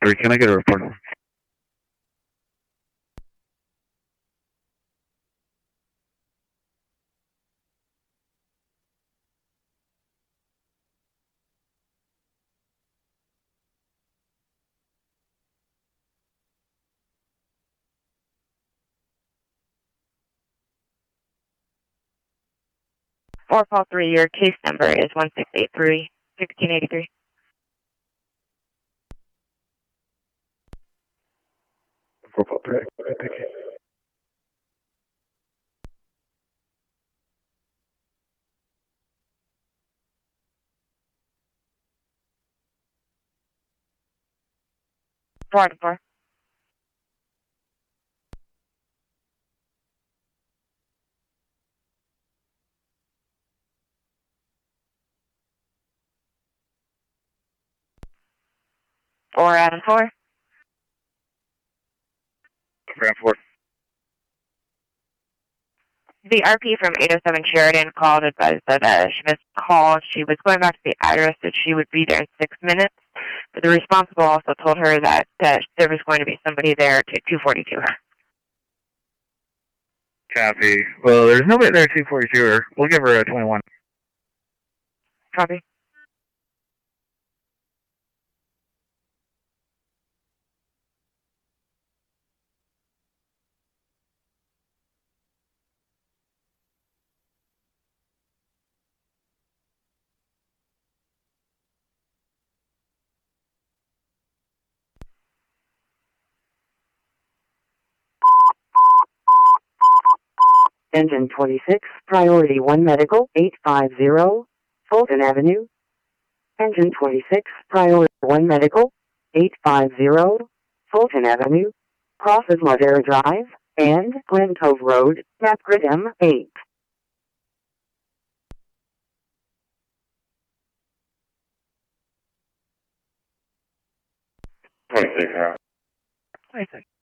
453, can I get a report? 443, your case number is 1683, 1683. Thank you. Four to four. Four out of four. Round 4. The RP from 807 Sheridan called, advised that she missed a call. She was going back to the address that she would be there in 6 minutes, but the responsible also told her that there was going to be somebody there at 242. Copy. Well, there's nobody there at 242. We'll give her a 21. Copy. Engine 26, Priority 1 Medical, 850, Fulton Avenue. Engine 26, Priority 1 Medical, 850, Fulton Avenue, crosses Ladera Drive and Glen Cove Road, Napgrid M8. Twenty-six. 26.